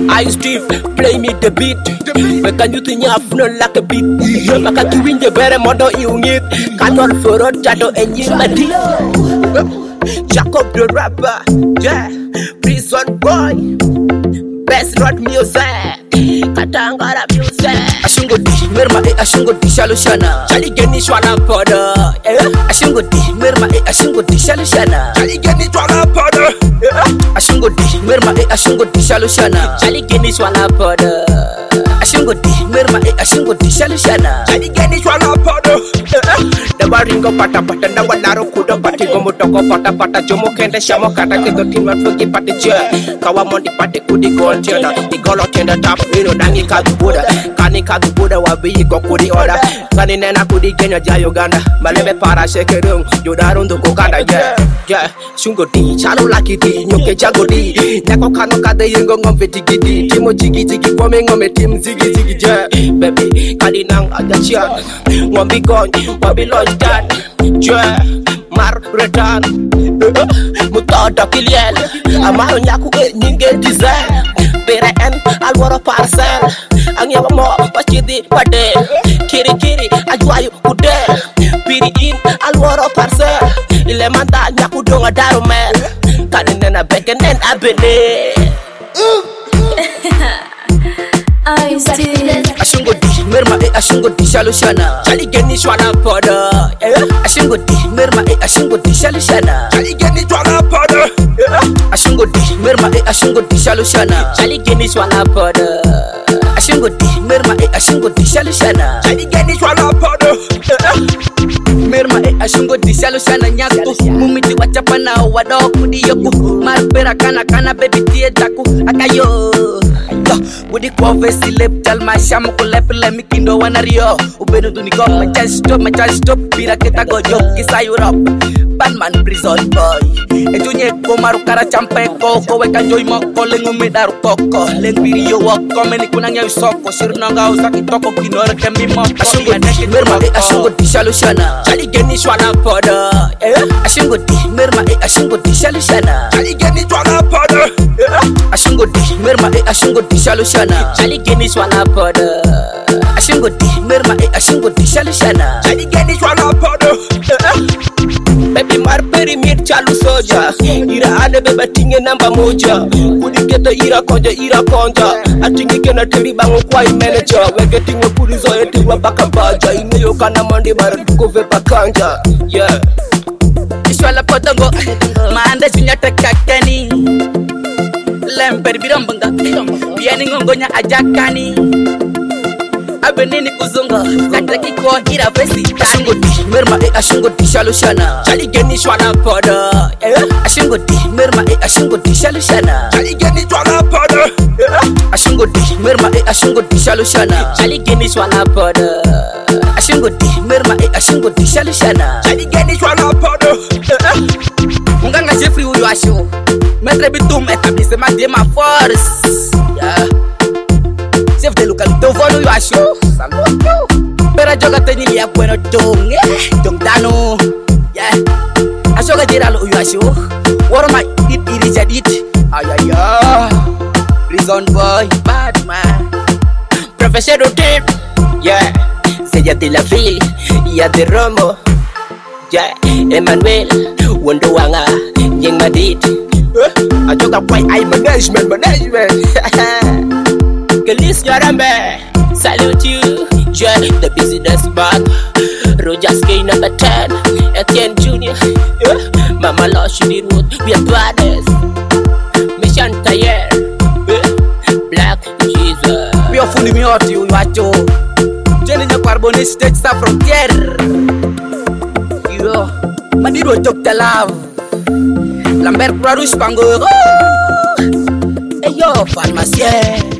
I Steve, play me the beat. But can you think you have no like a beat? Maka to win the very model you need. Can't for a shadow and you my deal. Jacob the rapper, yeah. Prison boy, best rock music. Katangara music. Ashungo di, merma ashungo di shalushana. Chali geni shwana poda. Ashungo di, merma ashungo di shalushana. Chali geni shwana poda. Ashungo di, merma ashungo di shalushana. Chali geni shwana poda. Ashungo di, merma ashungo di shalushana. Chali geni shwana poda. Dawaringo pata pata dawalaro kudo pati gomo toko pata pata jomo kende shamo kata kedo tinwa fuki pati je. Kawa mondi pati kudi gol jena. Di golo tenda tap ino dangi kagubuda. Kani kagubuda wabi go kudi oda. Kani nena kudi genya ja Uganda. Malebe para shekerung yudarundu kukanda yeah. Shungo di chalo laki di nyoke jago di. Nyako kano kade yengo ngombe tigi di. Timo jigi jigi pome ngome tim zigi zigi yeah. Baby kali nang agachia. Ngombi gony wabi loj dan yeah. Mar redan mutada kiliel. Amaro nyaku nyinge design. PRN alwaro parcel. Ang yawa mo pachidi pade. Kiri kiri ajuayu ude. Piri in alwaro parcel. Ile manda nyaku donga daru men. Kanina bekenen abene. I still Ashungo di, merma ashungo di shalushana. Chali geni shwana poda. Ashungo di, merma ashungo di shalushana. Chali geni shwana poda. Ashungo di, merma ashungo di shalushana. Chali geni shwana poda. Ashungo di, merma ashungo di shalushana. Chali geni shwana poda. Merma ashungo di shalushana nyaku. Mumiti wachapana wadoku diyoku. Marpera kana kana baby tie jaku. Akayo Wudi kwa vesi lep jal mashamu kulepi lemi kindo wanario. Ubenu duniko machan stop Pira kita gojo kisa Europe. Batman prison boy. Ejunye komaru kara champeko. Kowe kanjoi moko lengu medaru koko. Leng video wako meni kunanya usoko. Shirunanga usaki toko kinore kembi moko. Ashungo di, merma ashungo di shalushana. Chali geni shwana poda. Ashungo di, merma ashungo di shalushana. Chali geni shwana poda. Ashungo di, merma ashungo di shalushana. Chali geni shwana poda. Ashungo di, merma ashungo di shalushana. Chali geni shwana poda. Baby marperi mir chalu soja. Ira ane beba tinge namba moja. Kudi keto ira konja. Atingi kena teri bango kwa manager. Wege tinge kudi zoe tiwa baka baja. Ine yo kana mandi bara tuko vepa kanja. Yeah. Ishwala potongo. Maanda junya tekakeni. Lemper birombanga. Biani ngongonya ajakani. Abenini kuzunga kataki kwa ira vesi. Ashungo di, merma ashungo di shalushana. Chali geni shwana poda. Ashungo di, merma ashungo di shalushana. Chali geni shwana poda. Ashungo di, merma ashungo di shalushana. Chali geni shwana poda. Ashungo di, merma ashungo di shalushana. Chali geni shwana poda. Munganga Jeffrey uyu asho. Metre bitum etablissement de ma force. Yeah. Chef de localité volu yo asho. Saludo. Pera joga tenili ya bueno dong. Dong dano. Yeah. Asho ga jira lo yo asho. Woro ma it jadit. Ayaya. Prison boy, bad man. Professeur Rotet. Yeah. C'est ya de la ville, ya de Romo. Yeah. Emmanuel Wondo Wanga Nyeng Madid. Ajoga boy I management. Kelis Nyarambe, salute you. Yeah, the business man. Rogers K number 10, Etienne Junior. Mama Losh Wood, we are brothers. Mission Tayer, Black Jesus. We are fully me out you wacho. Jenny na carbone stage sa frontier. Yo, Maniro Dr. Love. Lambert Croix Rouge Pango. Hey yo, pharmacien.